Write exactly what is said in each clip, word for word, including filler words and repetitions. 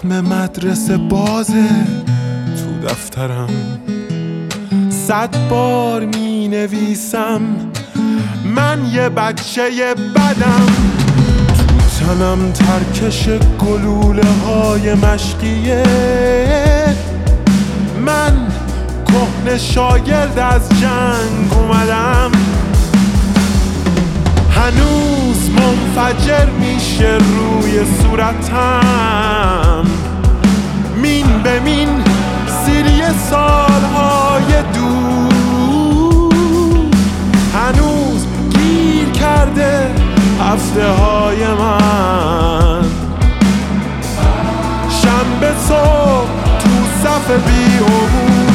زخم مدرسه بازه تو دفترم، صد بار می نویسم من یه بچه بدم. تو تنم ترکش گلوله های مشقیه، من کهنه شاگرد از جنگ اومدم. هنوز منفجر میشه روی صورتم، مین به مین سیری سالهای دور. هنوز گیر کرده هفته های من، شنبه صبح تو صف بی‌عبور.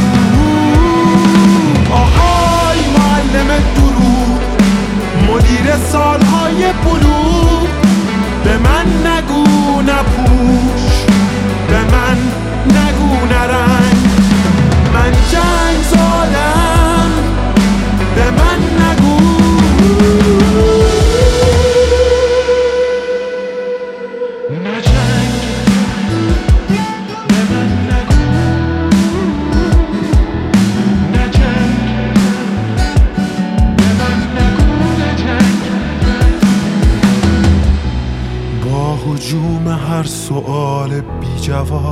آهای معلم درود، مدیر سالهای بلوغ، به من نگو نپوش، به من نگو نرنگ، من جنگ زادم، به من نگو. نه جنگ، به من نگو. نه جنگ، به من نگو. نه جنگ. با هجوم هر سؤال بی جواب،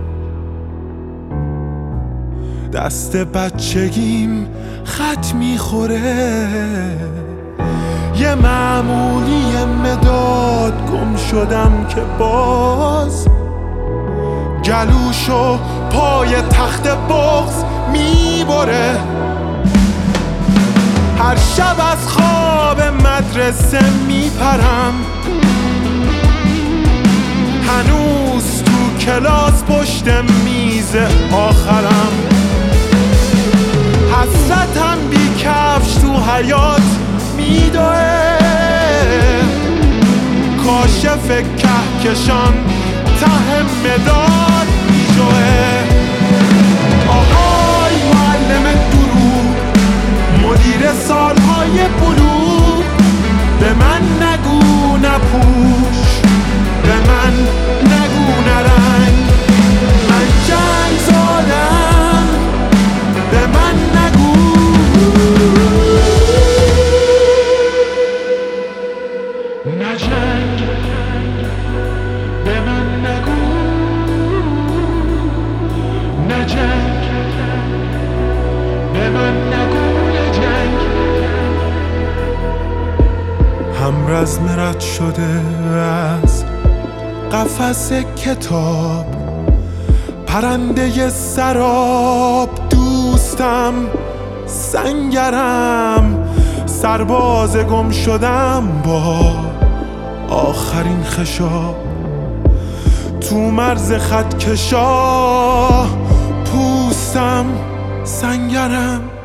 دست بچگیم خط میخوره. یه معمولی مداد گم شدم که باز گلوشو پای تخت بغض میبره. هر شب از خواب مدرسه میپرم، هنوز تو کلاس پشت میز آخرم. حسرتم بی کفش تو حیاط میدوه، کاشف کهکشان ته مداد میجوه. آهای معلم درود، مدیر سالهای بلوغ، به من نگو نپوش، به من نگو نرنگ، من جنگ زادم، به من نگو. نه جنگ، به من نگو. نه جنگ، به من نگو. نه جنگ. همرزم رد شده از قفس کتاب، پرنده سراب دوستم، سنگرم، سرباز گم شدم با آخرین خشاب. تو مرز خط کشا پوستم، سنگرم.